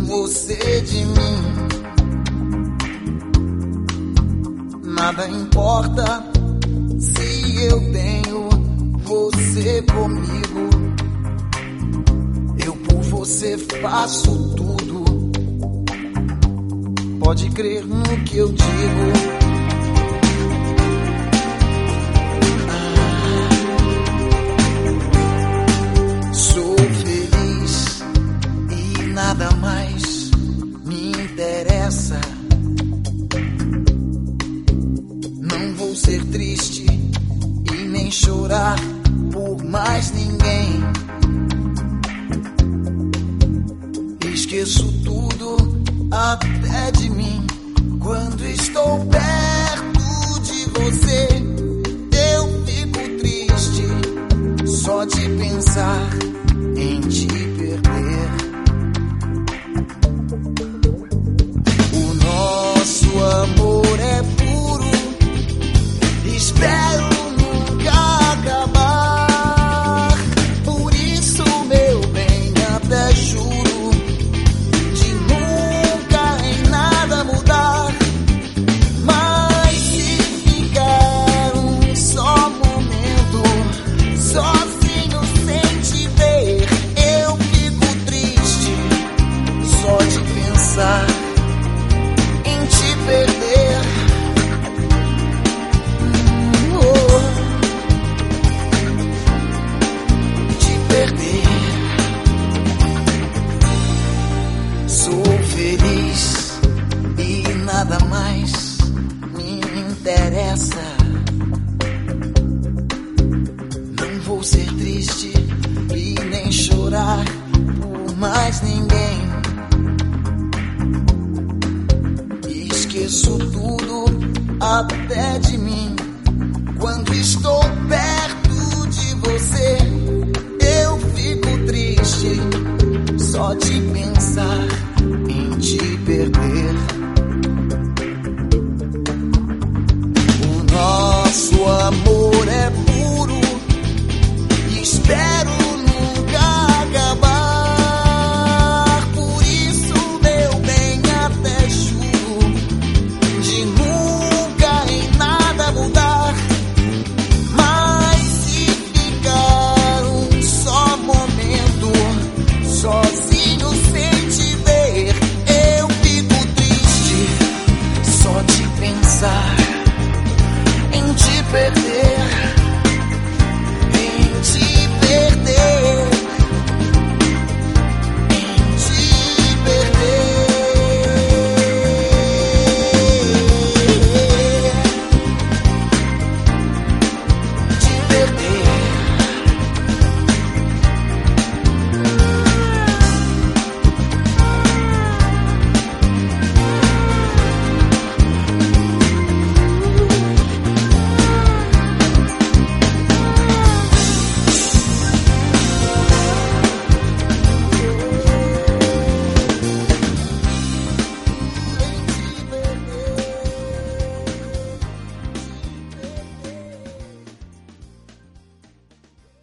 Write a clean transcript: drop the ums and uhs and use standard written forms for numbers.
você de mim. Nada importa se eu tenho você comigo. Eu por você faço tudo. Pode crer no que eu digo. Nada mais me interessa. Não vou ser triste e nem chorar por mais ninguém. Esqueço tudo até de mim. Quando estou perto de você, eu fico triste só de pensar em te perder. Nosso amor é puro, espero nunca acabar. Por isso, meu bem, até juro de nunca em nada mudar. Mas se ficar um só momento sozinho sem te ver, eu fico triste só de pensar perder. Te perder. Sou feliz e nada mais me interessa. Não vou ser triste e nem chorar por mais ninguém. Esqueço tudo até de mim. Quando estou perto de você, eu fico triste só de